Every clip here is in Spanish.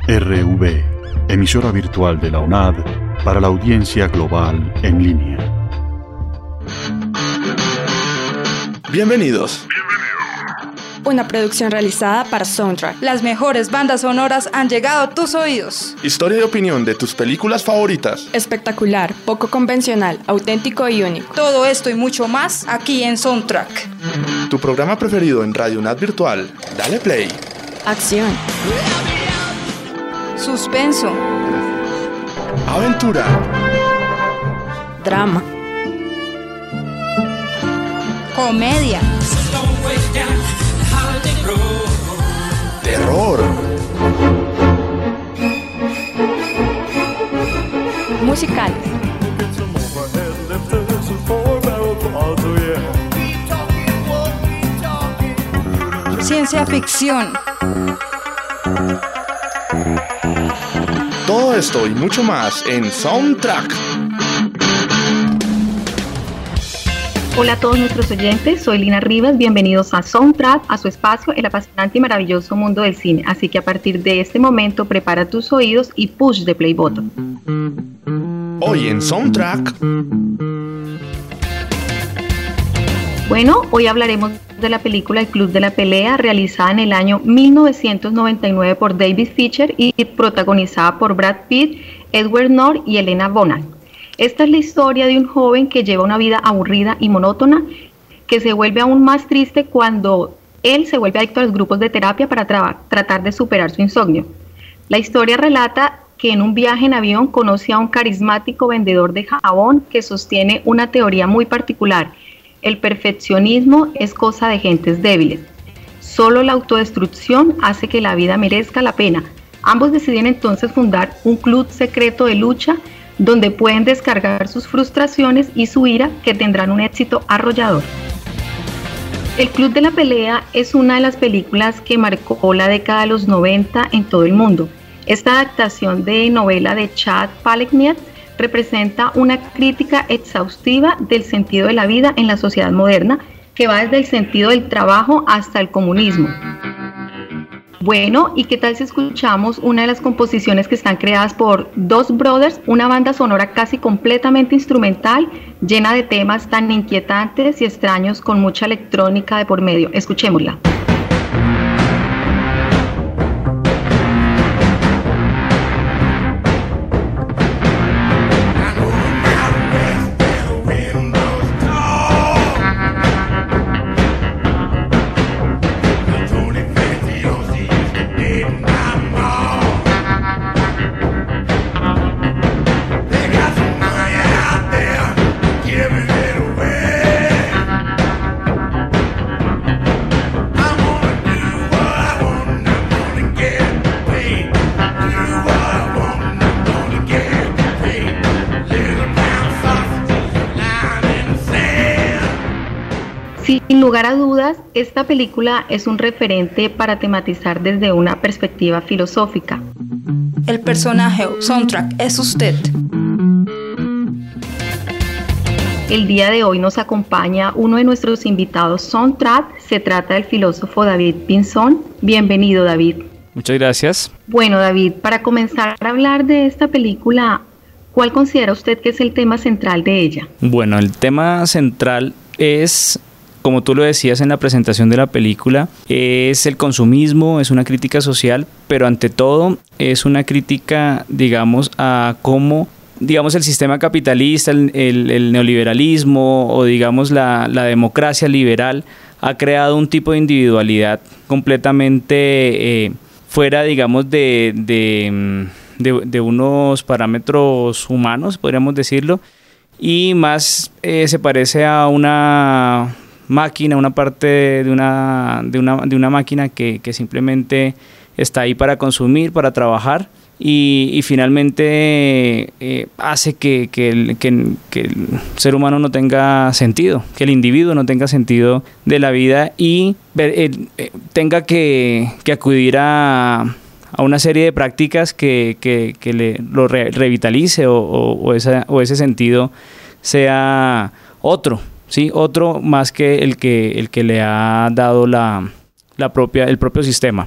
RV, emisora virtual de la UNAD para la audiencia global en línea. Bienvenidos. Una producción realizada para Soundtrack. Las mejores bandas sonoras han llegado a tus oídos. Historia y opinión de tus películas favoritas. Espectacular, poco convencional, auténtico y único. Todo esto y mucho más aquí en Soundtrack. Tu programa preferido en Radio UNAD Virtual. Dale play. Acción. Suspenso. Aventura. Drama. Comedia. Terror. Musical. Ciencia ficción. Todo esto y mucho más en Soundtrack. Hola a todos nuestros oyentes, soy Lina Rivas, bienvenidos a Soundtrack, a su espacio, el apasionante y maravilloso mundo del cine. Así que a partir de este momento, prepara tus oídos y push the play button. Hoy en Soundtrack. Bueno, hoy hablaremos de la película El Club de la Pelea, realizada en el año 1999 por David Fincher y protagonizada por Brad Pitt, Edward Norton y Helena Bonham. Esta es la historia de un joven que lleva una vida aburrida y monótona, que se vuelve aún más triste cuando él se vuelve adicto a los grupos de terapia para tratar de superar su insomnio. La historia relata que en un viaje en avión conoce a un carismático vendedor de jabón que sostiene una teoría muy particular: el perfeccionismo es cosa de gentes débiles. Solo la autodestrucción hace que la vida merezca la pena. Ambos deciden entonces fundar un club secreto de lucha donde pueden descargar sus frustraciones y su ira, que tendrán un éxito arrollador. El Club de la Pelea es una de las películas que marcó la década de los 90 en todo el mundo. Esta adaptación de novela de Chad Palahniuk representa una crítica exhaustiva del sentido de la vida en la sociedad moderna, que va desde el sentido del trabajo hasta el comunismo. Bueno, ¿y qué tal si escuchamos una de las composiciones que están creadas por Dos Brothers, una banda sonora casi completamente instrumental, llena de temas tan inquietantes y extraños con mucha electrónica de por medio? Escuchémosla. Sin lugar a dudas, esta película es un referente para tematizar desde una perspectiva filosófica. El personaje o soundtrack es usted. El día de hoy nos acompaña uno de nuestros invitados Soundtrack. Se trata del filósofo David Pinzón. Bienvenido, David. Muchas gracias. Bueno, David, para comenzar a hablar de esta película, ¿cuál considera usted que es el tema central de ella? Bueno, el tema central es, como tú lo decías en la presentación de la película, es el consumismo, es una crítica social, pero ante todo es una crítica, digamos, a cómo, digamos, el sistema capitalista, el neoliberalismo o, digamos, la democracia liberal ha creado un tipo de individualidad completamente fuera, digamos, de unos parámetros humanos, podríamos decirlo, y más se parece a una máquina, una parte de una máquina que simplemente está ahí para consumir, para trabajar y finalmente hace que el ser humano no tenga sentido, que el individuo no tenga sentido de la vida y tenga que acudir a una serie de prácticas que lo revitalice o ese sentido sea otro. Sí, otro más que el que le ha dado el propio sistema.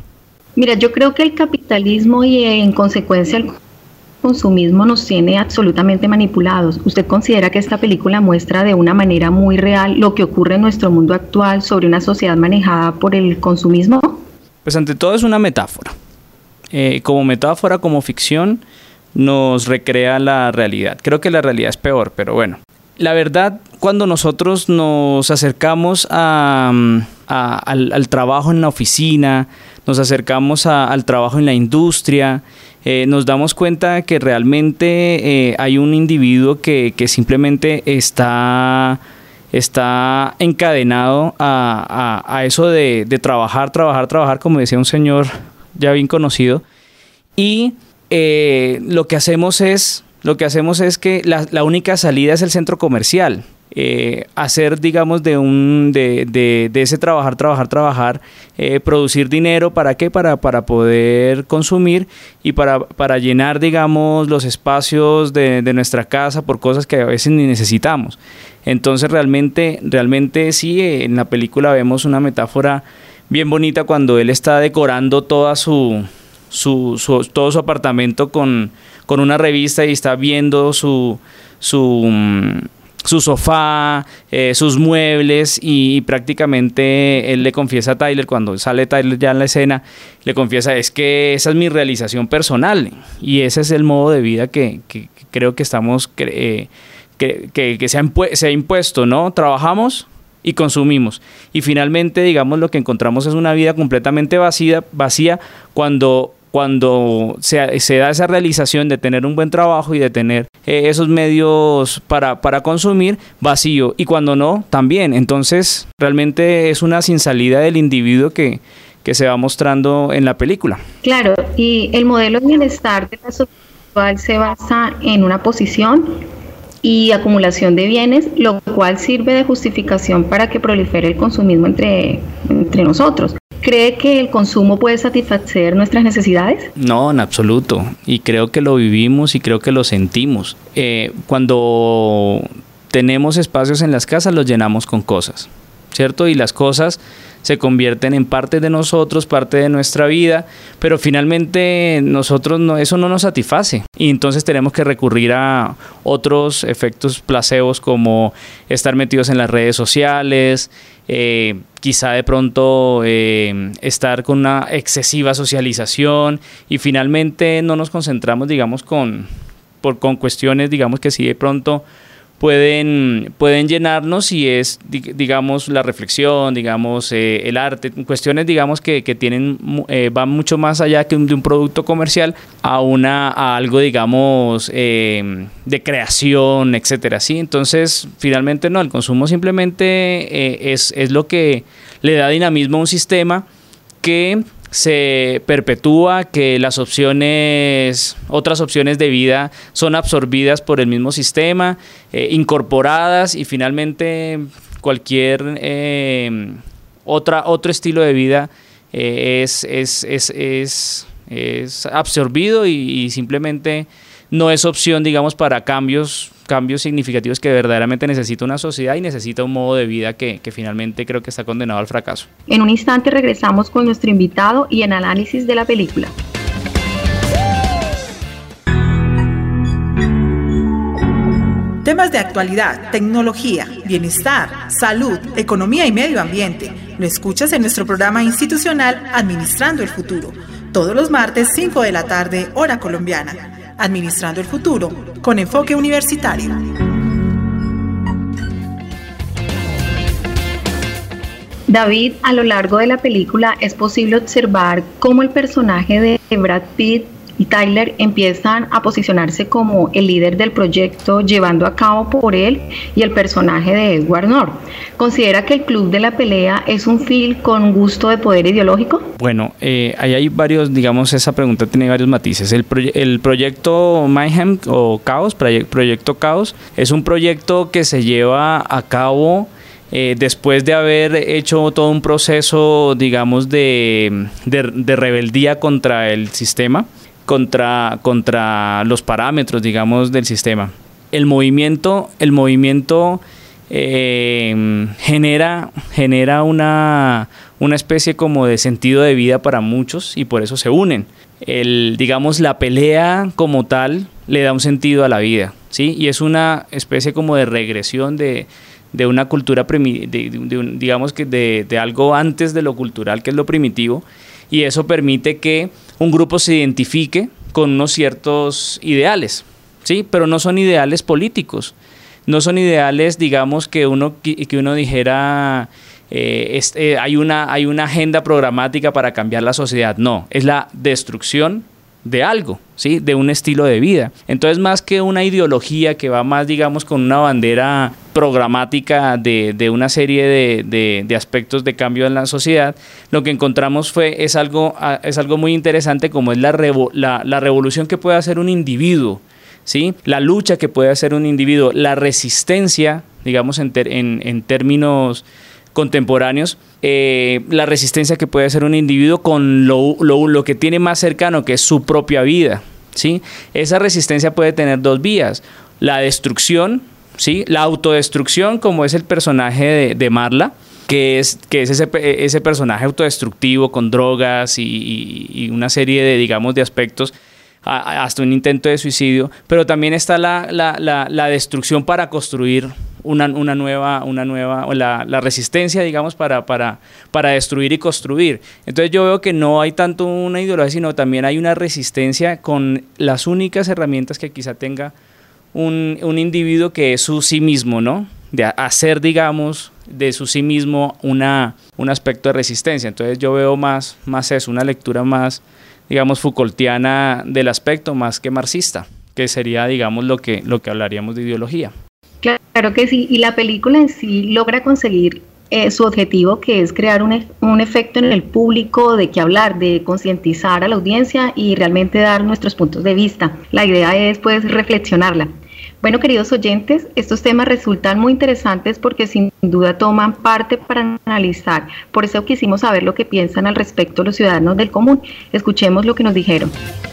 Mira, yo creo que el capitalismo y en consecuencia el consumismo nos tiene absolutamente manipulados. ¿Usted considera que esta película muestra de una manera muy real lo que ocurre en nuestro mundo actual sobre una sociedad manejada por el consumismo? Pues ante todo es una metáfora. Como metáfora, como ficción, nos recrea la realidad. Creo que la realidad es peor, pero bueno. La verdad, cuando nosotros nos acercamos al trabajo en la oficina, nos acercamos al trabajo en la industria, nos damos cuenta que realmente hay un individuo que simplemente está encadenado a eso de trabajar, como decía un señor ya bien conocido, y lo que hacemos es que la única salida es el centro comercial. Hacer, digamos, de ese trabajar, producir dinero, ¿para qué? Para poder consumir y para llenar, digamos, los espacios de nuestra casa por cosas que a veces ni necesitamos. Entonces realmente sí, en la película vemos una metáfora bien bonita cuando él está decorando toda todo su apartamento con una revista y está viendo su sofá, sus muebles, y prácticamente él le confiesa a Tyler, cuando sale Tyler ya en la escena, le confiesa, es que esa es mi realización personal, y ese es el modo de vida que creo que estamos que se ha impuesto, ¿no? Trabajamos y consumimos, y finalmente, digamos, lo que encontramos es una vida completamente vacía cuando se da esa realización de tener un buen trabajo y de tener esos medios para consumir, vacío, y cuando no, también. Entonces realmente es una sin salida del individuo que se va mostrando en la película. Claro, y el modelo de bienestar de la sociedad actual se basa en una posición y acumulación de bienes, lo cual sirve de justificación para que prolifere el consumismo entre nosotros. ¿Cree que el consumo puede satisfacer nuestras necesidades? No, en absoluto. Y creo que lo vivimos y creo que lo sentimos. Cuando tenemos espacios en las casas, los llenamos con cosas, ¿cierto? Y las cosas se convierten en parte de nosotros, parte de nuestra vida, pero finalmente eso no nos satisface, y entonces tenemos que recurrir a otros efectos placebos, como estar metidos en las redes sociales, quizá de pronto estar con una excesiva socialización, y finalmente no nos concentramos, digamos, con cuestiones, digamos, que sí de pronto pueden llenarnos, y es, digamos, la reflexión, digamos, el arte, cuestiones, digamos, que van mucho más allá de un producto comercial a algo, digamos, de creación, etcétera, ¿sí? Entonces, finalmente no, el consumo simplemente es lo que le da dinamismo a un sistema que se perpetúa, que otras opciones de vida son absorbidas por el mismo sistema, incorporadas, y finalmente cualquier otro estilo de vida es absorbido y simplemente no es opción, digamos, para cambios significativos que verdaderamente necesita una sociedad y necesita un modo de vida que finalmente creo que está condenado al fracaso. En un instante regresamos con nuestro invitado y el análisis de la película. Temas de actualidad, tecnología, bienestar, salud, economía y medio ambiente. Lo escuchas en nuestro programa institucional Administrando el Futuro, todos los martes 5 de la tarde, hora colombiana. Administrando el Futuro, con enfoque universitario. David, a lo largo de la película es posible observar cómo el personaje de Brad Pitt y Tyler empiezan a posicionarse como el líder del proyecto llevando a cabo por él y el personaje de Edward Norton. ¿Considera que el Club de la Pelea es un film con gusto de poder ideológico? Bueno, ahí hay varios, digamos, esa pregunta tiene varios matices. El proyecto Mayhem o Caos, Proyecto Caos, es un proyecto que se lleva a cabo después de haber hecho todo un proceso, digamos, de rebeldía contra el sistema, contra los parámetros, digamos, del sistema. El movimiento genera una especie como de sentido de vida para muchos y por eso se unen. Digamos, la pelea como tal le da un sentido a la vida, ¿sí? Y es una especie como de regresión de una cultura, digamos que de algo antes de lo cultural, que es lo primitivo, y eso permite que un grupo se identifique con unos ciertos ideales, ¿sí? Pero no son ideales políticos, no son ideales, digamos, que uno dijera... hay una agenda programática para cambiar la sociedad. No, es la destrucción de algo, ¿sí? De un estilo de vida. Entonces, más que una ideología que va más, digamos, con una bandera programática de una serie de aspectos de cambio en la sociedad, lo que encontramos es algo muy interesante, como es la revolución que puede hacer un individuo, ¿sí? La lucha que puede hacer un individuo, la resistencia, digamos, en términos contemporáneos, la resistencia que puede hacer un individuo con lo que tiene más cercano, que es su propia vida, ¿sí? Esa resistencia puede tener dos vías: la destrucción, ¿sí? La autodestrucción, como es el personaje de Marla, que es ese personaje autodestructivo con drogas y una serie de, digamos, de aspectos, hasta un intento de suicidio. Pero también está la destrucción para construir una nueva, la resistencia, digamos, para destruir y construir. Entonces yo veo que no hay tanto una ideología, sino también hay una resistencia con las únicas herramientas que quizá tenga un individuo, que es su sí mismo, ¿no? De hacer, digamos, de su sí mismo un aspecto de resistencia. Entonces yo veo más eso, una lectura más, digamos, Foucaultiana del aspecto, más que marxista, que sería, digamos, lo que hablaríamos de ideología. Claro que sí, y la película en sí logra conseguir su objetivo, que es crear un efecto en el público, de qué hablar, de concientizar a la audiencia y realmente dar nuestros puntos de vista. La idea es, pues, reflexionarla. Bueno, queridos oyentes, estos temas resultan muy interesantes porque sin duda toman parte para analizar. Por eso quisimos saber lo que piensan al respecto los ciudadanos del común. Escuchemos lo que nos dijeron.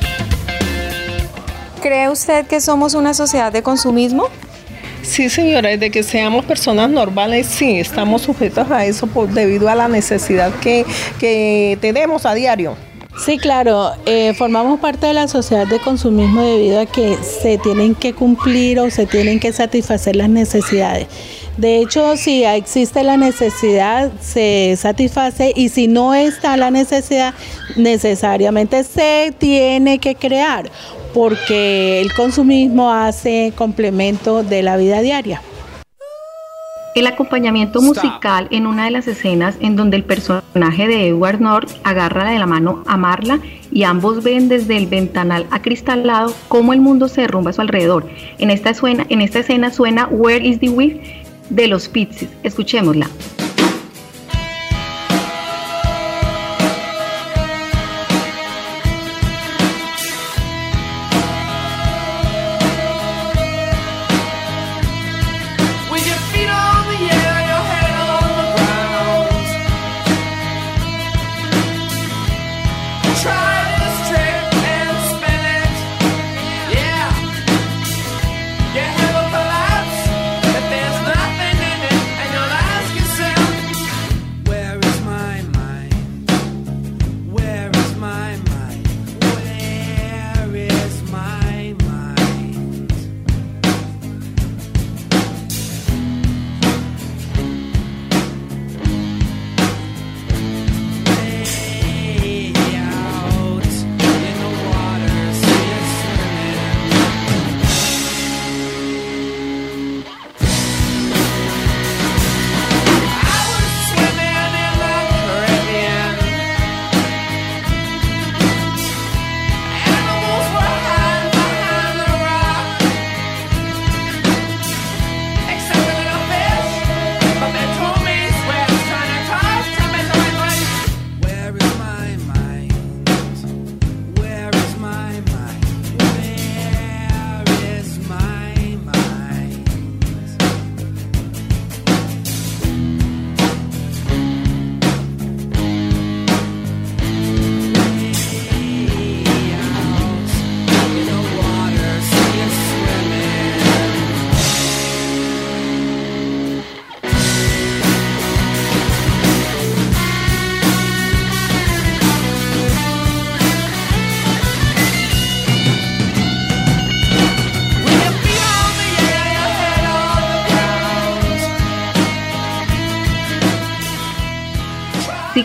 ¿Cree usted que somos una sociedad de consumismo? Sí, señora, desde que seamos personas normales, sí, estamos sujetos a eso debido a la necesidad que tenemos a diario. Sí, claro, formamos parte de la sociedad de consumismo debido a que se tienen que cumplir o se tienen que satisfacer las necesidades. De hecho, si existe la necesidad, se satisface, y si no está la necesidad, necesariamente se tiene que crear, porque el consumismo hace complemento de la vida diaria. El acompañamiento musical en una de las escenas en donde el personaje de Edward North agarra de la mano a Marla y ambos ven desde el ventanal acristalado cómo el mundo se derrumba a su alrededor. En esta escena suena Where is the Wind de los Pixies. Escuchémosla. Your head will collapse if there's nothing in it, and you'll ask yourself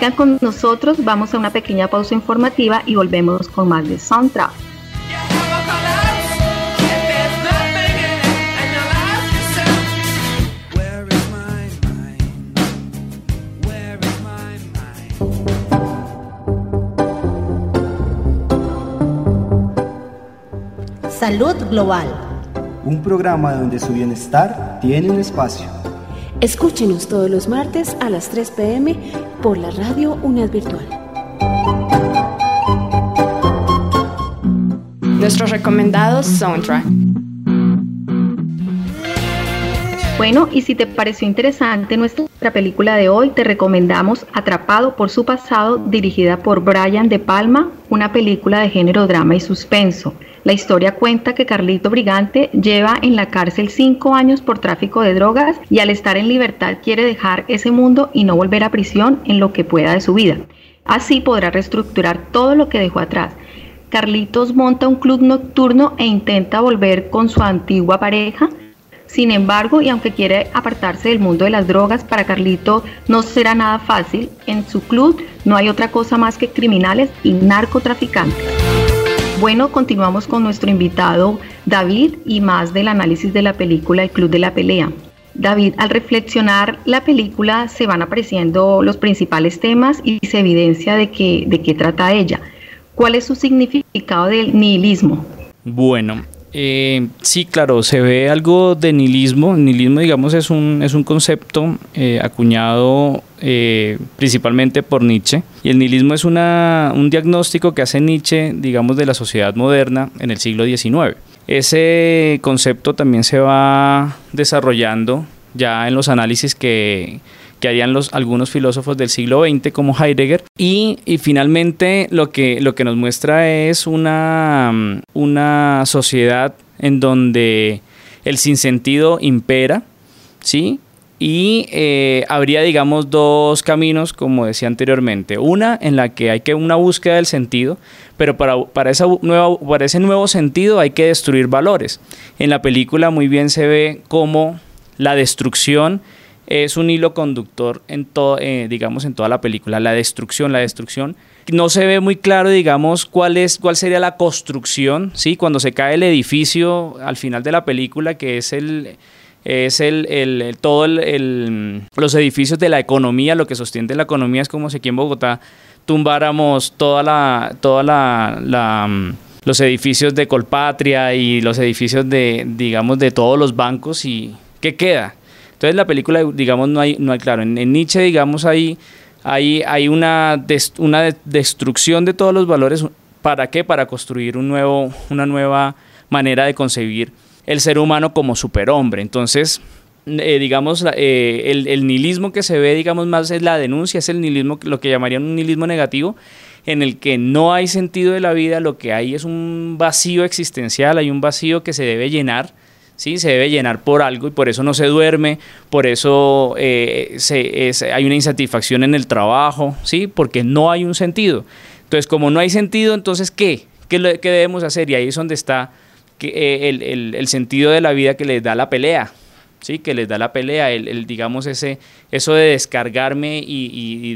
Sigan con nosotros, vamos a una pequeña pausa informativa y volvemos con más de Soundtrack. Salud Global. Un programa donde su bienestar tiene un espacio. Escúchenos todos los martes a las 3 p.m. por la radio UNAD Virtual. Nuestros recomendados Soundtrack. Bueno, y si te pareció interesante nuestra película de hoy, te recomendamos Atrapado por su pasado, dirigida por Brian De Palma, una película de género drama y suspenso. La historia cuenta que Carlito Brigante lleva en la cárcel 5 años por tráfico de drogas y al estar en libertad quiere dejar ese mundo y no volver a prisión en lo que pueda de su vida. Así podrá reestructurar todo lo que dejó atrás. Carlitos monta un club nocturno e intenta volver con su antigua pareja. Sin embargo, y aunque quiere apartarse del mundo de las drogas, para Carlito no será nada fácil. En su club no hay otra cosa más que criminales y narcotraficantes. Bueno, continuamos con nuestro invitado David y más del análisis de la película El Club de la Pelea. David, al reflexionar la película se van apareciendo los principales temas y se evidencia de qué trata ella. ¿Cuál es su significado del nihilismo? Bueno, sí, claro, se ve algo de nihilismo. El nihilismo, digamos, es un concepto acuñado principalmente por Nietzsche. Y el nihilismo es un diagnóstico que hace Nietzsche, digamos, de la sociedad moderna en el siglo XIX. Ese concepto también se va desarrollando ya en los análisis que harían algunos filósofos del siglo XX como Heidegger y finalmente lo que nos muestra es una sociedad en donde el sinsentido impera, ¿sí? Y habría, digamos, dos caminos, como decía anteriormente. Una en la que hay una búsqueda del sentido, pero para ese nuevo sentido hay que destruir valores. En la película muy bien se ve cómo la destrucción es un hilo conductor en toda la película. La destrucción. No se ve muy claro, digamos, cuál sería la construcción, ¿sí? Cuando se cae el edificio al final de la película, que es los edificios de la economía, lo que sostiene la economía es como si aquí en Bogotá tumbáramos los edificios de Colpatria y los edificios de todos los bancos, y ¿qué queda? Entonces la película, digamos, no hay claro. En Nietzsche, digamos, hay una destrucción de todos los valores. ¿Para qué? Para construir una nueva manera de concebir el ser humano como superhombre. Entonces, digamos, el nihilismo que se ve, digamos, más es la denuncia, es el nihilismo, lo que llamarían un nihilismo negativo, en el que no hay sentido de la vida, lo que hay es un vacío existencial, hay un vacío que se debe llenar, ¿sí? Se debe llenar por algo y por eso no se duerme, por eso hay una insatisfacción en el trabajo, ¿sí? Porque no hay un sentido. Entonces, como no hay sentido, entonces, ¿qué debemos hacer? Y ahí es donde está el sentido de la vida que les da la pelea, ¿sí? Que les da la pelea, digamos, eso de descargarme y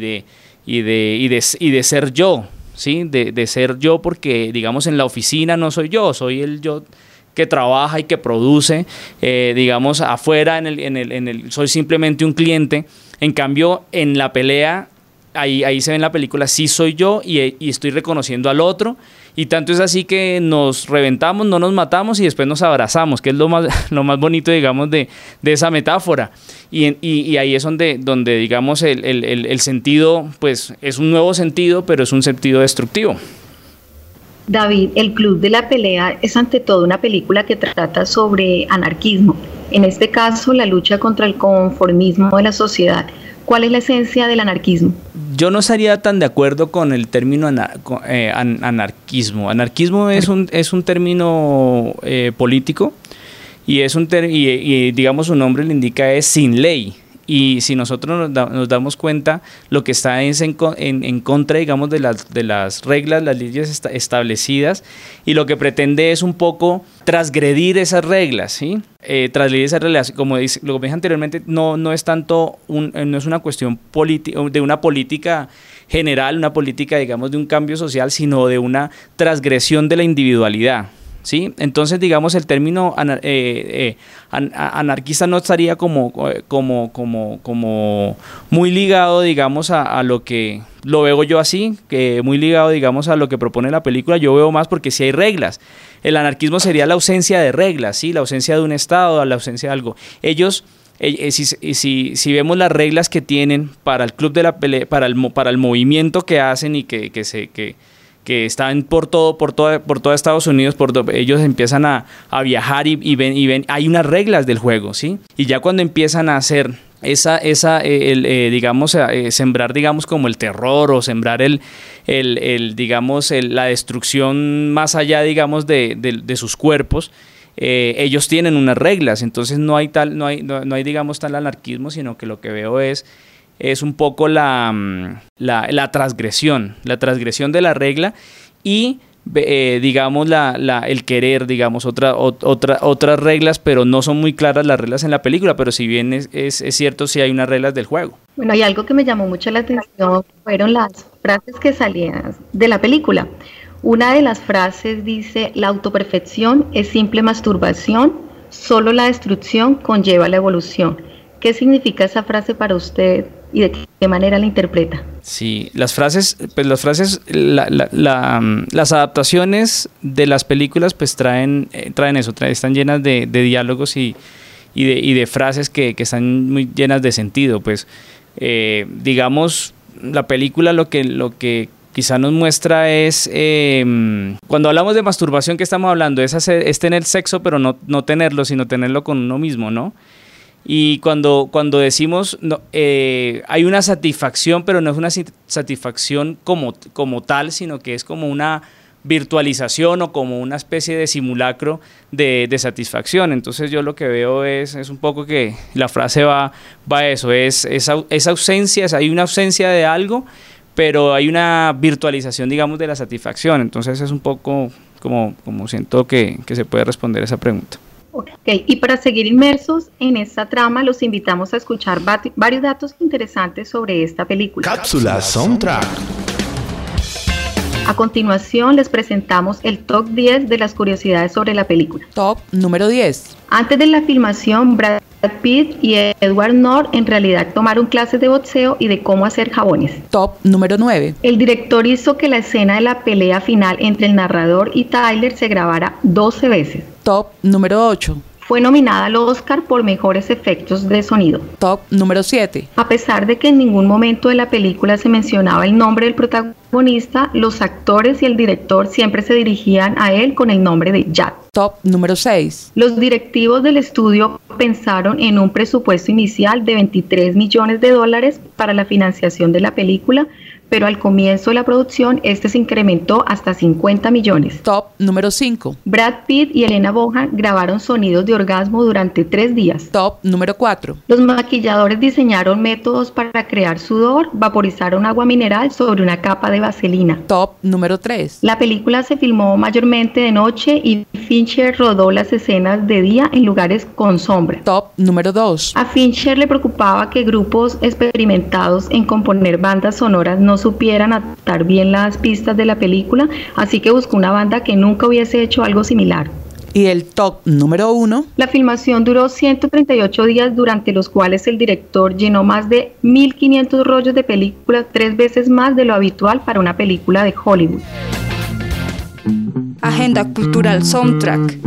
de ser yo, ¿sí? De ser yo, porque, digamos, en la oficina no soy yo, soy el yo que trabaja y que produce, digamos, afuera soy simplemente un cliente. En cambio, en la pelea, ahí se ve en la película, sí soy yo y estoy reconociendo al otro, y tanto es así que nos reventamos, no nos matamos y después nos abrazamos, que es lo más bonito, digamos, de esa metáfora. Y ahí es donde digamos, el sentido, pues, es un nuevo sentido, pero es un sentido destructivo. David, El Club de la Pelea es ante todo una película que trata sobre anarquismo, en este caso la lucha contra el conformismo de la sociedad. ¿Cuál es la esencia del anarquismo? Yo no estaría tan de acuerdo con el término anarquismo. Anarquismo es un término político y digamos su nombre le indica es sin ley. Y si nosotros nos damos cuenta, lo que está es en contra, digamos, de las reglas, las leyes establecidas, y lo que pretende es un poco transgredir esas reglas, ¿sí? Transgredir esas reglas, como dije anteriormente, no es tanto no es una cuestión de una política general, una política, digamos, de un cambio social, sino de una transgresión de la individualidad, ¿sí? Entonces, digamos, el término anarquista no estaría como muy ligado, digamos, a lo que lo veo yo así, que muy ligado, digamos, a lo que propone la película. Yo veo más porque sí hay reglas. El anarquismo sería la ausencia de reglas, ¿sí? La ausencia de un Estado, la ausencia de algo. Ellos, si vemos las reglas que tienen para el club de la pelea, para el movimiento que hacen y que están por toda Estados Unidos, ellos empiezan a viajar y ven, hay unas reglas del juego, ¿sí? Y ya cuando empiezan a hacer sembrar, digamos, como el terror, o sembrar la destrucción más allá, digamos, de sus cuerpos, ellos tienen unas reglas. Entonces no hay digamos tal anarquismo, sino que lo que veo es un poco la transgresión de la regla y digamos el querer, digamos, otras reglas, pero no son muy claras las reglas en la película, pero si bien es cierto, sí hay unas reglas del juego. Bueno, y algo que me llamó mucho la atención fueron las frases que salían de la película. Una de las frases dice: la autoperfección es simple masturbación, solo la destrucción conlleva la evolución. ¿Qué significa esa frase para usted y de qué manera la interpreta? Sí, las adaptaciones de las películas pues traen eso, están llenas de diálogos y de frases que están muy llenas de sentido. Pues digamos, la película lo que quizá nos muestra es, cuando hablamos de masturbación, ¿qué estamos hablando? Es tener sexo, pero no tenerlo, sino tenerlo con uno mismo, ¿no? Y cuando decimos, hay una satisfacción, pero no es una satisfacción como tal, sino que es como una virtualización o como una especie de simulacro de satisfacción. Entonces yo lo que veo es un poco que la frase va a eso, es ausencia, hay una ausencia de algo, pero hay una virtualización, digamos, de la satisfacción. Entonces es un poco como siento que se puede responder esa pregunta. Ok, y para seguir inmersos en esta trama, los invitamos a escuchar varios datos interesantes sobre esta película. Cápsula Soundtrack. A continuación, les presentamos el top 10 de las curiosidades sobre la película. Top número 10. Antes de la filmación, Brad Pitt y Edward Norton en realidad tomaron clases de boxeo y de cómo hacer jabones. Top número 9. El director hizo que la escena de la pelea final entre el narrador y Tyler se grabara 12 veces. Top número 8. Fue nominada al Oscar por mejores efectos de sonido. Top número 7. A pesar de que en ningún momento de la película se mencionaba el nombre del protagonista, los actores y el director siempre se dirigían a él con el nombre de Jack. Top número 6. Los directivos del estudio pensaron en un presupuesto inicial de $23 millones para la financiación de la película, pero al comienzo de la producción este se incrementó hasta 50 millones. Top número 5. Brad Pitt y Helena Bonham grabaron sonidos de orgasmo durante 3 días. Top número 4. Los maquilladores diseñaron métodos para crear sudor, vaporizaron agua mineral sobre una capa de vaselina. Top número 3. La película se filmó mayormente de noche y Fincher rodó las escenas de día en lugares con sombra. Top número 2. A Fincher le preocupaba que grupos experimentados en componer bandas sonoras no supieran adaptar bien las pistas de la película, así que buscó una banda que nunca hubiese hecho algo similar. Y el top número 1. La filmación duró 138 días, durante los cuales el director llenó más de 1.500 rollos de película, 3 veces más de lo habitual para una película de Hollywood. Agenda Cultural Soundtrack.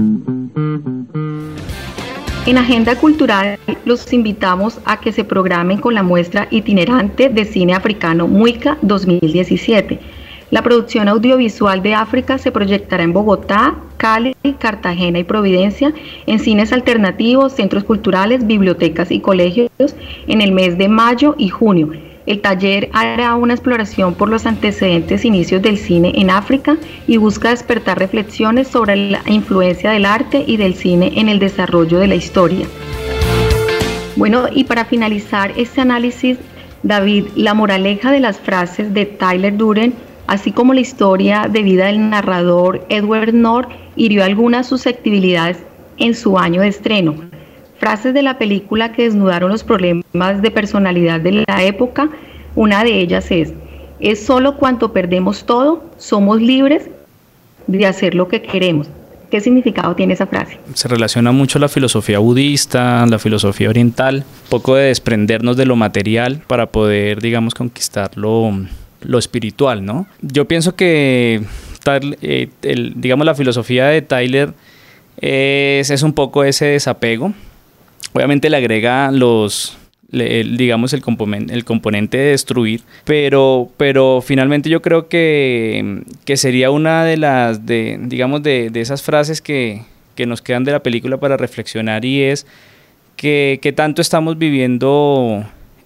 En Agenda Cultural los invitamos a que se programen con la muestra itinerante de cine africano Muica 2017. La producción audiovisual de África se proyectará en Bogotá, Cali, Cartagena y Providencia, en cines alternativos, centros culturales, bibliotecas y colegios en el mes de mayo y junio. El taller hará una exploración por los antecedentes inicios del cine en África y busca despertar reflexiones sobre la influencia del arte y del cine en el desarrollo de la historia. Bueno, y para finalizar este análisis, David, la moraleja de las frases de Tyler Durden, así como la historia de vida del narrador Edward Norton, hirió algunas susceptibilidades en su año de estreno. Frases de la película que desnudaron los problemas de personalidad de la época, una de ellas es: Es solo cuando perdemos todo, somos libres de hacer lo que queremos. ¿Qué significado tiene esa frase? Se relaciona mucho la filosofía budista, la filosofía oriental, un poco de desprendernos de lo material para poder, digamos, conquistar lo espiritual, ¿no? Yo pienso que digamos, la filosofía de Tyler es un poco ese desapego. Obviamente le agrega digamos el componente de destruir, pero finalmente yo creo que sería una de esas frases que nos quedan de la película para reflexionar, y es que tanto estamos viviendo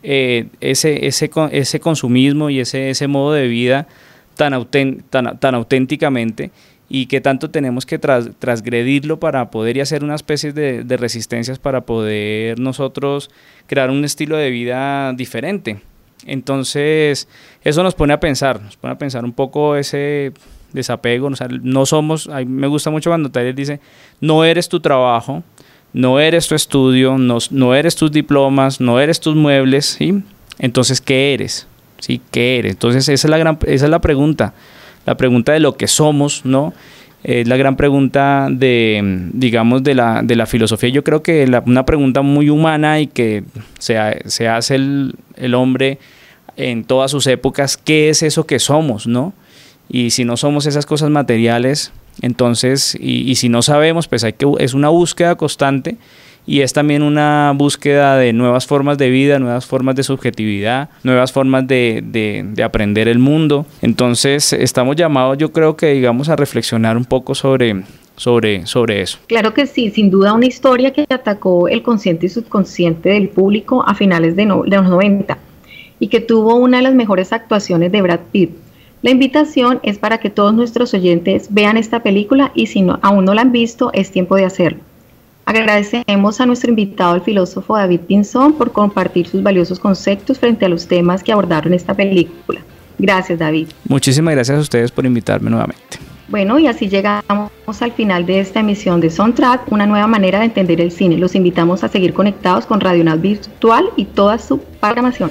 ese consumismo y ese modo de vida tan auténticamente, y que tanto tenemos que transgredirlo para poder hacer una especie de resistencias para poder nosotros crear un estilo de vida diferente. Entonces eso nos pone a pensar un poco ese desapego. O sea, no somos, a mí me gusta mucho cuando Tyler dice, no eres tu trabajo, no eres tu estudio, no eres tus diplomas, no eres tus muebles, ¿sí? Entonces, ¿qué eres? ¿Sí? ¿Qué eres? Entonces esa es la pregunta. La pregunta de lo que somos, ¿no? Es la gran pregunta digamos, de la filosofía. Yo creo que una pregunta muy humana y que se hace el hombre en todas sus épocas. ¿Qué es eso que somos, no? Y si no somos esas cosas materiales, entonces, y si no sabemos, pues es una búsqueda constante. Y es también una búsqueda de nuevas formas de vida, nuevas formas de subjetividad, nuevas formas de aprender el mundo. Entonces estamos llamados, yo creo que, digamos, a reflexionar un poco sobre eso. Claro que sí, sin duda una historia que atacó el consciente y subconsciente del público a finales de los 90 y que tuvo una de las mejores actuaciones de Brad Pitt. La invitación es para que todos nuestros oyentes vean esta película, y si aún no la han visto, es tiempo de hacerlo. Agradecemos a nuestro invitado, el filósofo David Pinzón, por compartir sus valiosos conceptos frente a los temas que abordaron en esta película. Gracias, David. Muchísimas gracias a ustedes por invitarme nuevamente. Bueno, y así llegamos al final de esta emisión de Soundtrack, una nueva manera de entender el cine. Los invitamos a seguir conectados con Radio UNAD Virtual y toda su programación.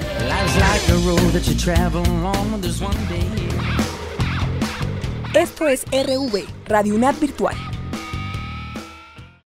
Esto es RV, Radio UNAD Virtual.